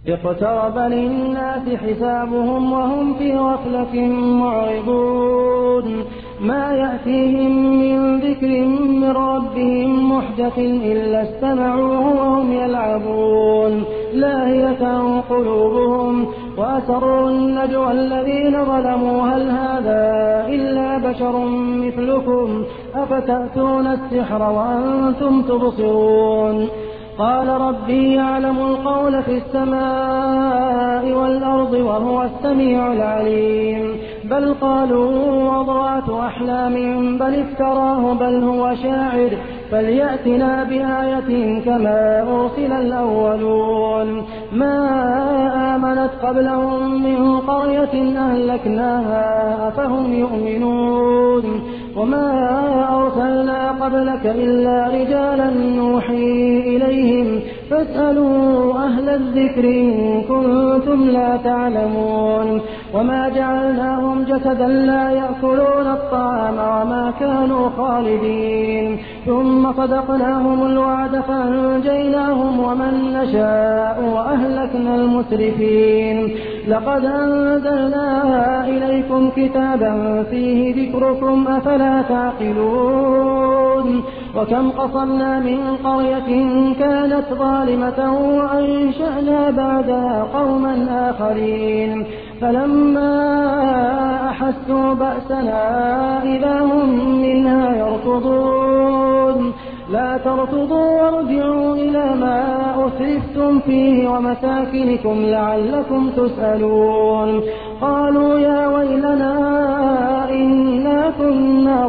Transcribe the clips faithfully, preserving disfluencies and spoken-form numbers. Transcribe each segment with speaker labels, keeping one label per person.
Speaker 1: اقترب للناس حسابهم وهم في غفلة معرضون ما يأتيهم من ذكر من ربهم محدث إلا استمعوه وهم يلعبون لاهية قلوبهم وأسروا النجوى الذين ظلموا هل هذا إلا بشر مثلكم أفتأتون السحر وأنتم تبصرون قال ربي يعلم القول في السماء والأرض وهو السميع العليم بل قالوا أضغاث أحلام بل افتراه بل هو شاعر فليأتنا بآية كما أرسل الأولون ما آمنت قبلهم من قرية أهلكناها أفهم يؤمنون وما أرسلنا قبلك إلا رجالا نوحي إليهم فاسألوا أهل الذكر إن كنتم لا تعلمون وما جعلناهم جسدا لا يأكلون الطعام وما كانوا خالدين ثم صدقناهم الوعد فأنجيناهم ومن نشاء وأهلكنا المسرفين لقد أنزلنا إليكم كتابا فيه ذكركم أفلا تعقلون وكم قصرنا من قرية كانت ظالمة وأنشأنا بعدها قوما آخرين فلما أحسوا بأسنا إذا هم منها يركضون لا تركضوا وارجعوا إلى ما أسرفتم فيه ومساكنكم لعلكم تسألون قالوا يا ويلنا إنا كنا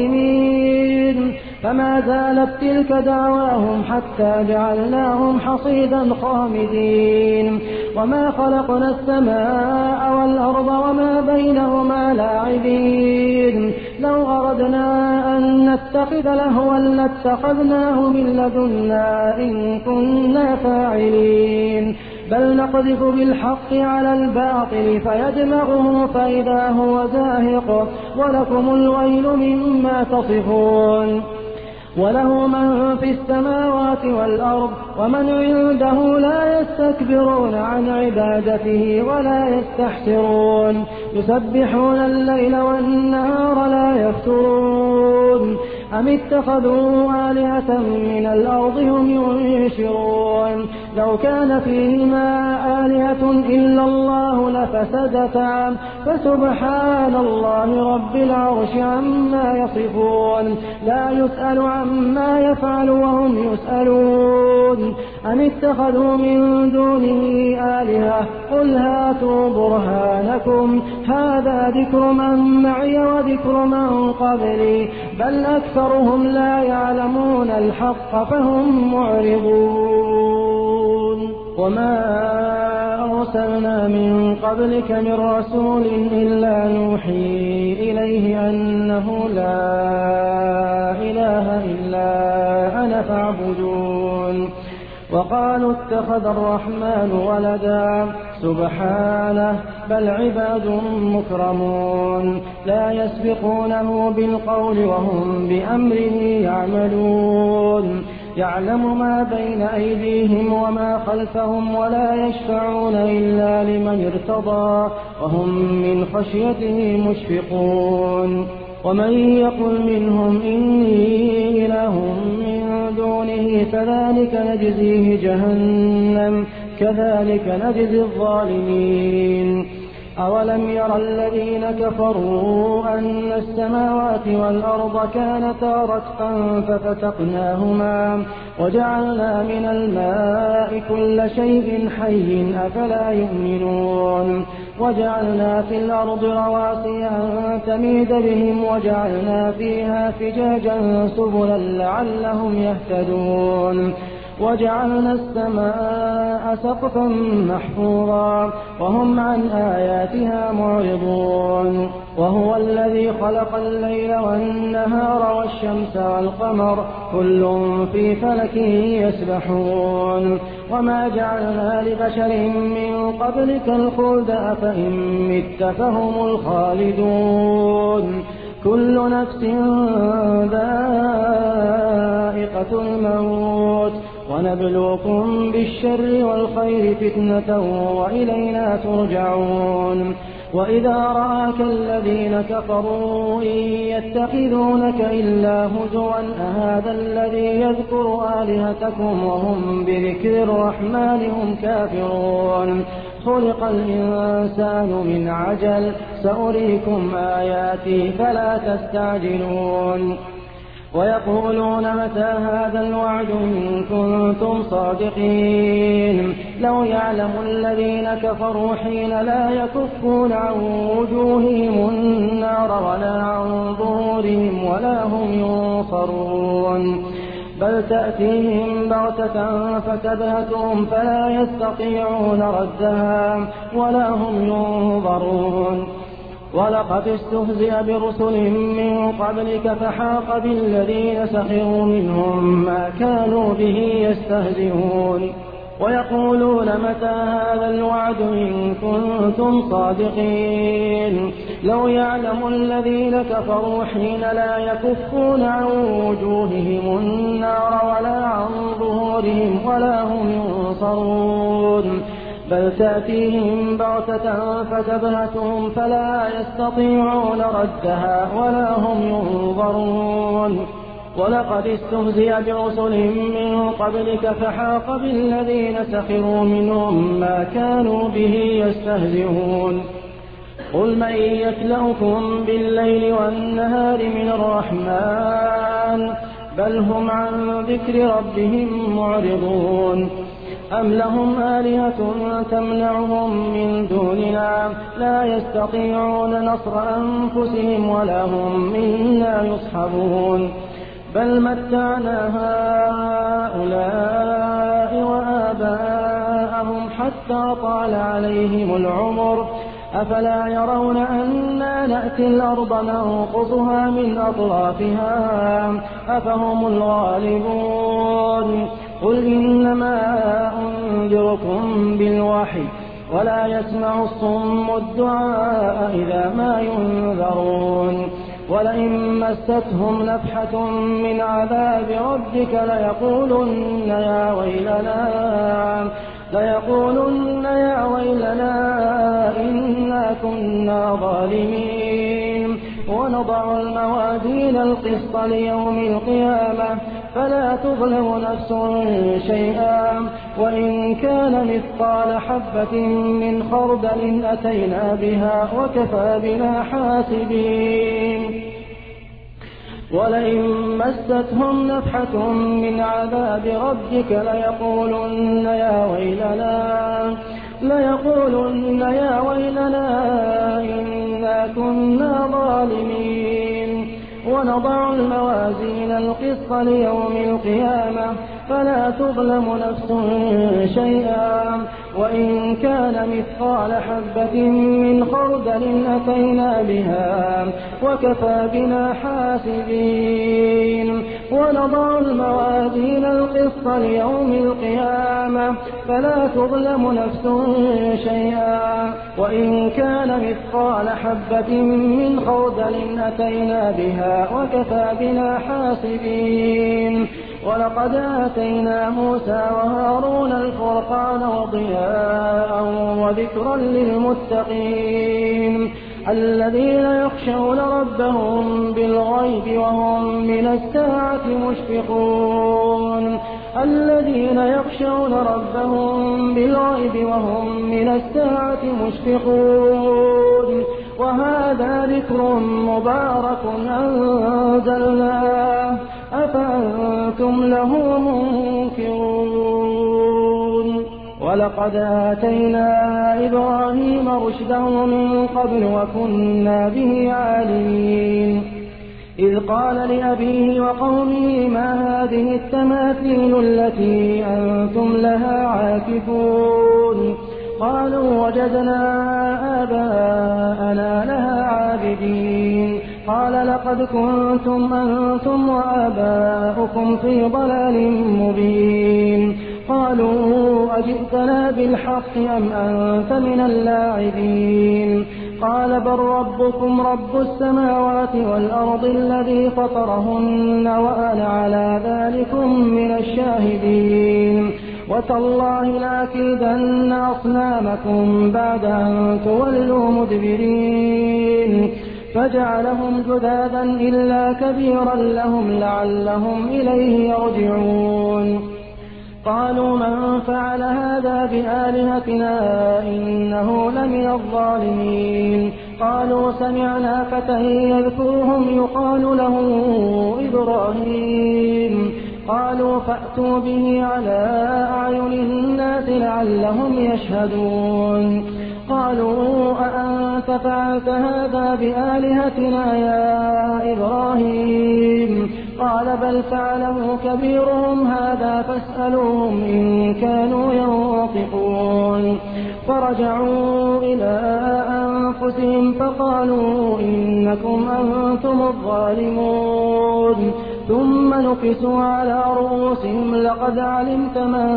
Speaker 1: ظالمين فما زالت تلك دعواهم حتى جعلناهم حصيدا خامدين وما خلقنا السماء والأرض وما بينهما لاعبين لو أردنا أن نتخذ لهوا لاتخذناه من لدنا إن كنا فاعلين بل نقذف بالحق على الباطل فيدمغه فإذا هو زاهق ولكم الويل مما تصفون وله من في السماوات والأرض ومن عنده لا يستكبرون عن عبادته ولا يستحسرون يسبحون الليل والنهار لا يفترون أم اتخذوا آلهة من الأرض هم ينشرون لو كان فيهما آلهة إلا الله لفسدتا فسبحان الله رب العرش عما يصفون لا يسأل عما يفعل وهم يسألون أم اتخذوا من دونه آلهة قل هاتوا برهانكم هذا ذكر من معي وذكر من قبلي بل أكثرهم لا يعلمون الحق فهم معرضون وما أرسلنا من قبلك من رسول إلا نوحي إليه أنه لا إله إلا أنا فاعبدون وقالوا اتخذ الرحمن ولدا سبحانه بل عباد مكرمون لا يسبقونه بالقول وهم بأمره يعملون يعلم ما بين أيديهم وما خلفهم ولا يشفعون إلا لمن ارتضى وهم من خشيته مشفقون ومن يقل منهم إني إله من دونه فذلك نجزيه جهنم كذلك نجزي الظالمين أولم ير الذين كفروا أن السماوات والأرض كانتا رتقا ففتقناهما وجعلنا من الماء كل شيء حي أفلا يؤمنون وجعلنا في الأرض رواسي أن تميد بهم وجعلنا فيها فجاجا سبلا لعلهم يهتدون وجعلنا السماء سقفا محفوظا وهم عن آياتها معرضون وهو الذي خلق الليل والنهار والشمس والقمر كل في فلك يسبحون وما جعلنا لبشر من قبلك الخلد أفإن مت فهم الخالدون كل نفس ذائقة الموت ونبلوكم بالشر والخير فتنة وإلينا ترجعون وإذا رآك الذين كفروا إن يتخذونك إلا هزوا أهذا الذي يذكر آلهتكم وهم بذكر الرحمن هم كافرون خلق الإنسان من عجل سأريكم آياتي فلا تستعجلون ويقولون متى هذا الوعد إن كنتم صادقين لو يعلم الذين كفروا حين لا يكفون عن وجوههم النار ولا عن ظهورهم ولا هم ينصرون بل تأتيهم بغتة فتبهتهم فلا يستطيعون ردها ولا هم ينظرون ولقد استهزئ برسل من قبلك فحاق بالذين سخروا منهم ما كانوا به يستهزئون ويقولون متى هذا الوعد إن كنتم صادقين لو يعلم الذين كفروا حين لا يكفون عن وجوههم النار ولا عن ظهورهم ولا هم ينصرون بل تأتيهم بغتة فتبهتهم فلا يستطيعون ردها ولا هم ينظرون ولقد استهزئ برسل من قبلك فحاق بالذين سخروا منهم ما كانوا به يستهزئون قل من يكلؤكم بالليل والنهار من الرحمن بل هم عن ذكر ربهم معرضون أم لهم آلهة تمنعهم من دوننا لا يستطيعون نصر أنفسهم ولا هم منا يصحبون بل متعنا هؤلاء وآباءهم حتى طال عليهم العمر أفلا يرون أنا نأتي الأرض ننقصها من أطرافها أفهم الغالبون قل إنما أنذركم بالوحي ولا يسمع الصم الدعاء إذا ما ينذرون ولئن مستهم نفحة من عذاب ربك ليقولن يا ويلنا ليقولن يا ويلنا إنا كنا ظالمين ونضع الموازين القسط ليوم القيامة فلا تظلم نفس شيئا وإن كان مثقال حبة من خردل أتينا بها وكفى بنا حاسبين ولئن مستهم نفحة من عذاب ربك ليقولن يا ويلنا ليقولن يا ويلنا إنا كنا ظالمين ونضع الموازين القسط ليوم القيامة فلا تظلم نفس شيئا وإن كان مثقال حبة من خردل أتينا بها وكفى بنا حاسبين ونضع الموازين القسط ليوم القيامة فلا تظلم نفس شيئا وإن كان مثقال حبة من خردل أتينا بها وكفى بنا حاسبين ولقد آتينا موسى وهارون الفرقان وضياء وذكرا للمتقين الذين يخشون ربهم بالغيب وهم من الساعة مشفقون الذين يخشون ربهم بالغيب وهم من الساعة مشفقون وهذا ذكر مبارك أنزلناه أفأنتم له منكرون ولقد آتينا إبراهيم رشده من قبل وكنا به عالمين إذ قال لأبيه وقومه ما هذه التماثيل التي أنتم لها عاكفون قالوا وجدنا آباءنا لها عابدين قال لقد كنتم أنتم وآباؤكم في ضلال مبين قالوا أجئتنا بالحق أم أنت من اللاعبين قال بل ربكم رب السماوات والأرض الذي فطرهن وأنا على ذلكم من الشاهدين وتالله لأكيدن أصنامكم بعد أن تولوا مدبرين فجعلهم جذاذا إلا كبيرا لهم لعلهم إليه يرجعون قالوا من فعل هذا بآلهتنا إنه لمن الظالمين قالوا سمعنا فتى يذكرهم يقال له إبراهيم قالوا فأتوا به على أعين الناس لعلهم يشهدون قالوا أأنت فعلت هذا بآلهتنا يا إبراهيم قال بل فعله كبيرهم هذا فاسألوهم إن كانوا ينطقون فرجعوا إلى أنفسهم فقالوا إنكم أنتم الظالمون ثم نكسوا على رؤوسهم لقد علمت ما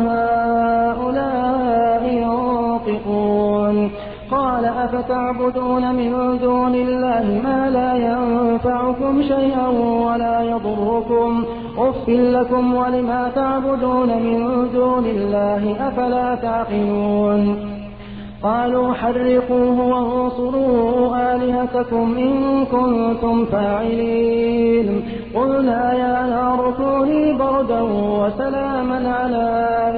Speaker 1: هؤلاء ينطقون قال أفتعبدون من دون الله ما لا ينفعكم شيئا ولا يضركم أف لكم ولما تعبدون من دون الله أفلا تعقلون قالوا حرقوه وانصروا آلهتكم إن كنتم فاعلين قلنا يا نار كوني بردا وسلاما على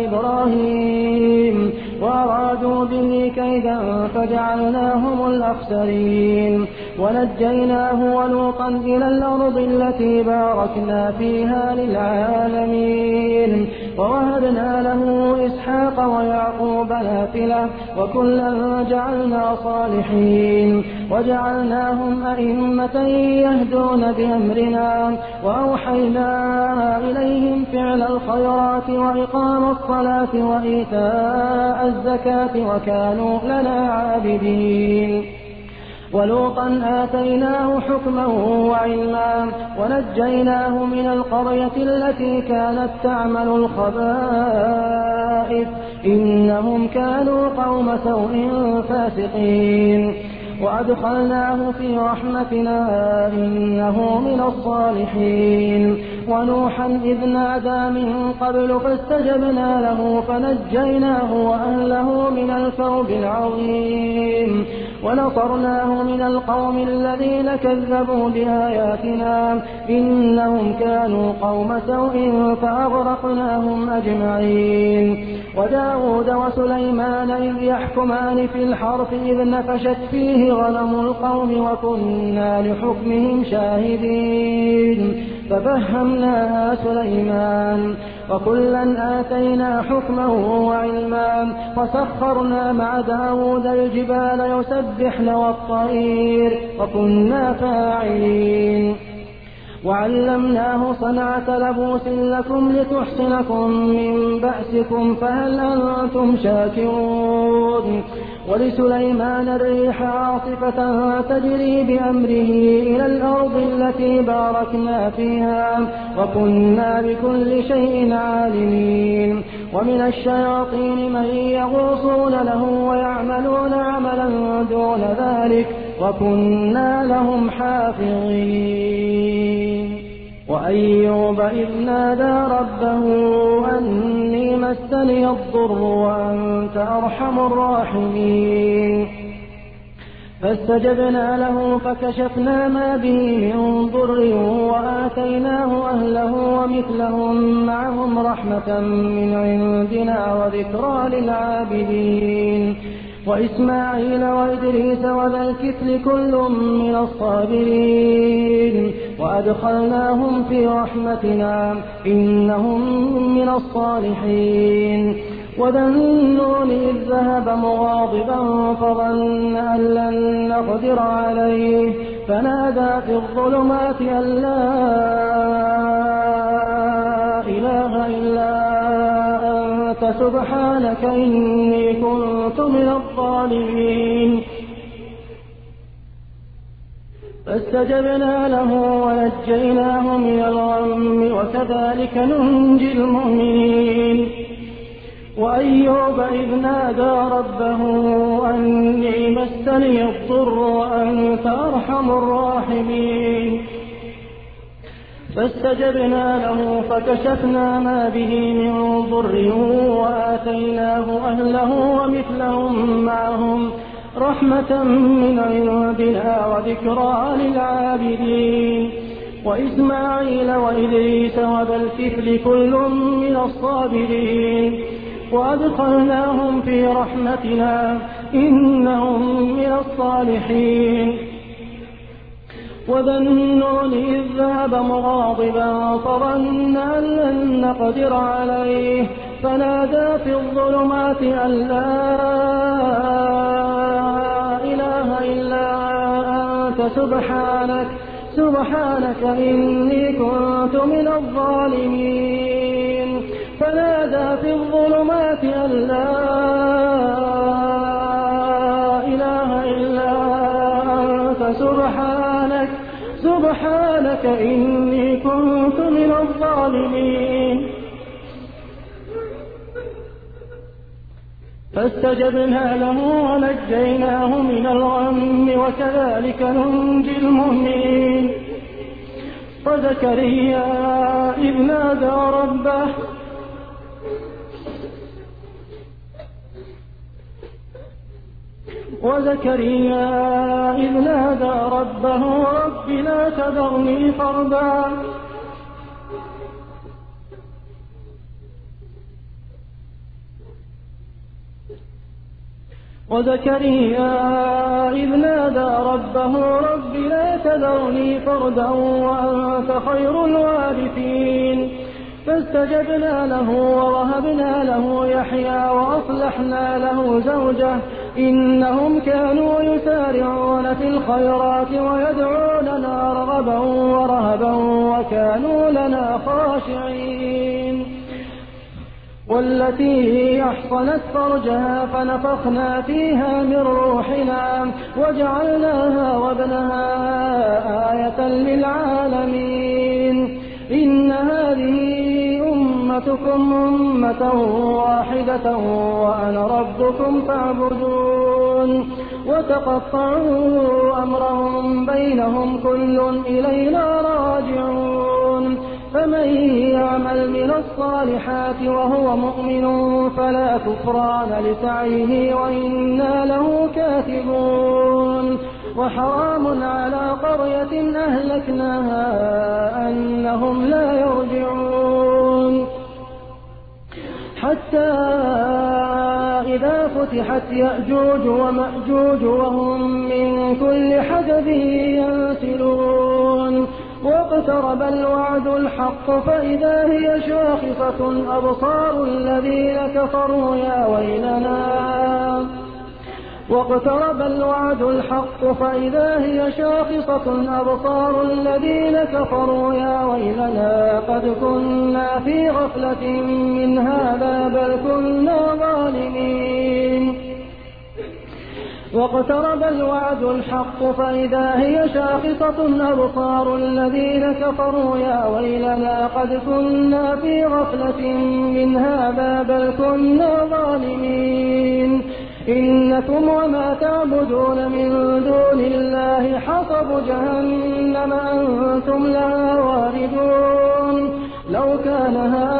Speaker 1: إبراهيم وأرادوا به كيدا فجعلناهم الأخسرين ونجيناه ولوطا إلى الأرض التي باركنا فيها للعالمين ووهبنا له إسحاق ويعقوب نافلة وكلا جعلنا صالحين وجعلناهم أئمة يهدون بأمرنا وأوحينا إليهم فعل الخيرات وإقام الصلاة وإيتاء الزكاة وكانوا لنا عابدين ولوطا آتيناه حكما وعلما ونجيناه من القرية التي كانت تعمل الخبائث إنهم كانوا قوم سوء فاسقين وأدخلناه في رحمتنا إنه من الصالحين ونوحا إذ نادى من قبل فاستجبنا له فنجيناه وأهله من الكرب العظيم ونصرناه من القوم الذين كذبوا بآياتنا إنهم كانوا قوم سوء فأغرقناهم أجمعين وداود وسليمان إذ يحكمان في الحرث إذ نفشت فيه غنم القوم وكنا لحكمهم شاهدين ففهمناها سليمان وكلا آتينا حكما وعلما وسخرنا مع داود الجبال يسبحن والطير وكنا فاعلين وعلمناه صنعة لبوس لكم لتحصنكم من بأسكم فهل أنتم شاكرون ولسليمان الريح عاصفة تجري بأمره إلى الأرض التي باركنا فيها وكنا بكل شيء عالمين ومن الشياطين من يغوصون له ويعملون عملا دون ذلك وكنا لهم حافظين وأيوب إذ نادى ربه أني مسني الضر وأنت أرحم الراحمين فاستجبنا له فكشفنا ما به من ضر وآتيناه أهله ومثلهم معهم رحمة من عندنا وذكرى للعابدين وإسماعيل وإدريس وذا الكفل كل من الصابرين وأدخلناهم في رحمتنا إنهم من الصالحين وذا النون إذ ذهب مغاضبا فظن أن لن نقدر عليه فنادى في الظلمات أن لا إله إلا أنت سبحانك إني كنت من الظالمين فاستجبنا له ونجيناه من الغم وكذلك ننجي المؤمنين وأيوب إذ نادى ربه أني مسني الضر وأنت أرحم الراحمين فاستجبنا له فكشفنا ما به من ضر وآتيناه أهله ومثلهم معهم رحمة من عندنا وذكرى للعابدين وإسماعيل وإدريس وذا الكفل كل من الصابرين وأدخلناهم في رحمتنا إنهم من الصالحين وذا النون إذ ذهب مغاضبا فظن أن لن نقدر عليه فنادى في الظلمات أن لا إله إلا أنت سبحانك سبحانك إني كنت من الظالمين فنادى في الظلمات أن لا إله إلا أنت سبحانك سبحانك إني كنت من الظالمين فاستجبنا له ونجيناه من الغم وكذلك ننجي المؤمنين وزكريا إذ نادى ربه وزكريا إذ نادى ربه رب لا تذرني فردا وزكريا إذ نادى ربه رب لا تذرني فردا وأنت خير الوارثين فاستجبنا له ووهبنا له يحيى وأصلحنا له زوجه إنهم كانوا يسارعون في الخيرات ويدعوننا رغبا ورهبا وكانوا لنا خاشعين والتي أحصنت فرجها فنفخنا فيها من روحنا وجعلناها وابنها آية للعالمين إن هذه أمتكم أمة واحدة وأنا ربكم فاعبدون وتقطعوا أمرهم بينهم كل إلينا راجعون فمن يعمل من الصالحات وهو مؤمن فلا كفران لسعيه وإنا له كاتبون وحرام على قرية أهلكناها أنهم لا يرجعون حتى إذا فتحت يأجوج ومأجوج وهم من كل حدب ينسلون واقترب الوعد الحق فإذا هي شاخصة أبصار الذين كفروا يا ويلنا واقترب الوعد الحق فإذا هي شاخصة أبصار الذين كفروا يا ويلنا قد كنا في غفلة من هذا بل كنا ظالمين واقترب الوعد الحق فإذا هي شاخصة أبصار الذين كفروا يا ويلنا قد كنا في غفلة من هذا بل كنا ظالمين إنكم وما تعبدون من دون الله حصب جهنم أنتم لها واردون لو كان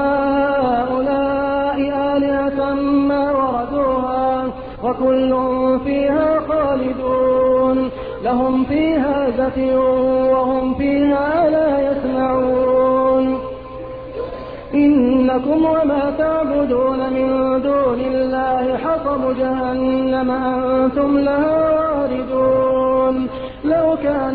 Speaker 1: هؤلاء آلهة ما وردوها وكل فيها خالدون لهم فيها زفير وهم فيها لا يسمعون إنكم وما تعبدون من دون الله حصب جهنم أنتم لها واردون لو كان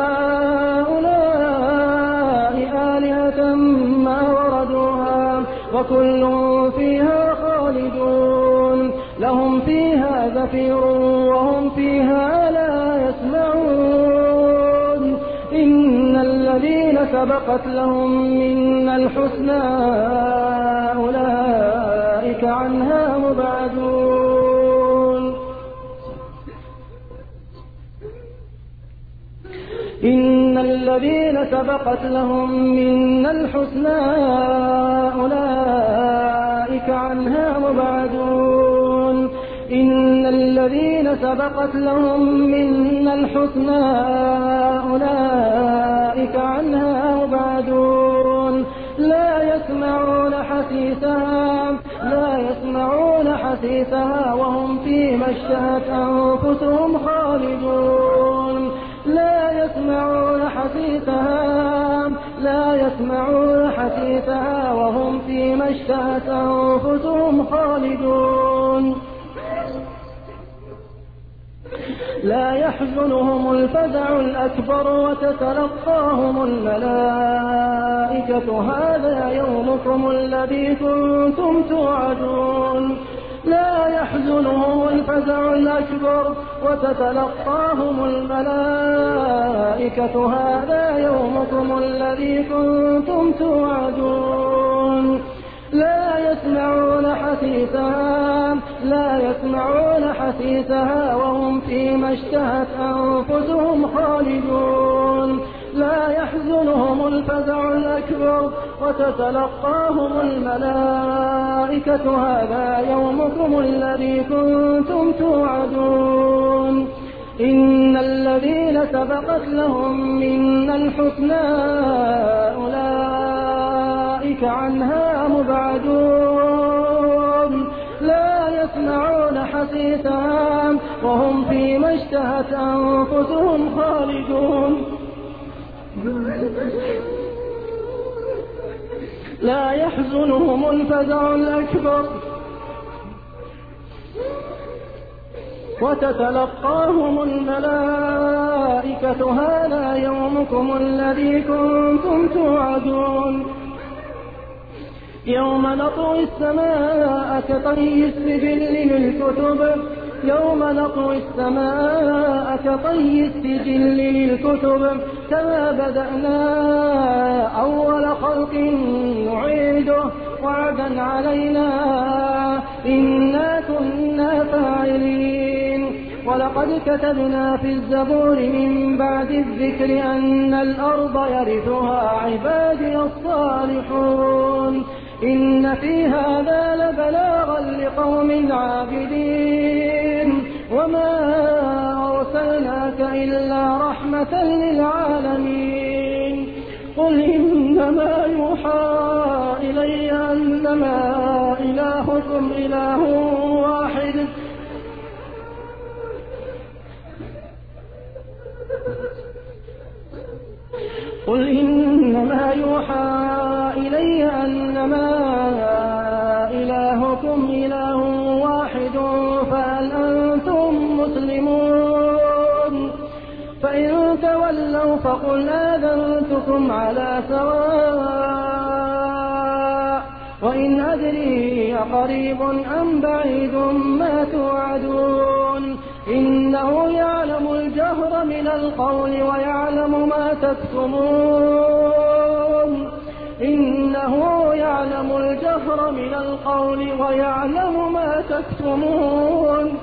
Speaker 1: هؤلاء آلهة ما وردوها وكل فيها خالدون لهم فيها زفير وهم فيها لا يسمعون إن الذين سبقت لهم منا الحسنى أولئك عنها مبعدون إن الذين سبقت لهم منا الحسنى أولئك أولئك عنها مبعدون إن الذين سبقت لهم منا الحسنى أولئك عنها مبعدون لا يسمعون حسيسها لا يسمعون حسيسها وهم فيما اشتهت أنفسهم خالدون لا يسمعون حسيسها لا يسمعون حسيسها وهم فيما اشتهت أنفسهم خالدون لا يحزنهم الفزع الأكبر وتتلقاهم الملائكة هذا يومكم الذي كنتم توعدون لا يحزنهم الفزع الأكبر وتتلقاهم الملائكة هذا يومكم الذي كنتم توعدون لا يسمعون حسيسها لا يسمعون حسيسها وهم فيما اشتهت أنفسهم خالدون لا يحزنهم الفزع الأكبر وتتلقاهم الملائكة هذا يومكم الذي كنتم توعدون إن الذين سبقت لهم منا الحسنى أولئك عنها مبعدون لا يسمعون حسيسها وهم فيما اشتهت أنفسهم خالدون لا يحزنهم الفزع الأكبر وتتلقاهم الملائكة هذا يومكم الذي كنتم توعدون يوم نطوي السماء كطي السجل للكتب يوم نطوي السماء كطي السجل للكتب كما بدأنا أول خلق نعيده وعدا علينا إنا كنا فاعلين ولقد كتبنا في الزبور من بعد الذكر أن الأرض يرثها عبادي الصالحون إن في هذا لبلاغا لقوم عابدين وما أرسلناك إلا رحمة للعالمين قل إنما يوحى إلي أنما إلهكم إله واحد قل إنما يوحى إلي أنما إلهكم إله واحد فهل أنتم مسلمون فإن تولوا فقل آذنتكم على سواء وإن أدري أقريب أم بعيد ما توعدون إنه يعلم الجهر من القول ويعلم ما تكتمون إنه يعلم الجهر من القول ويعلم ما تكتمون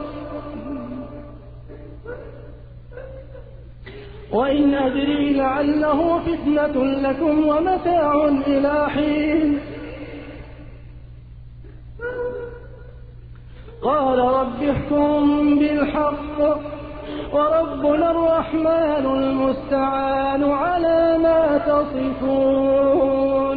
Speaker 1: وإن أدري لعله فتنة لكم ومتاع إلى حين قال رب احكم بالحق وربنا الرحمن المستعان على ما تصفون.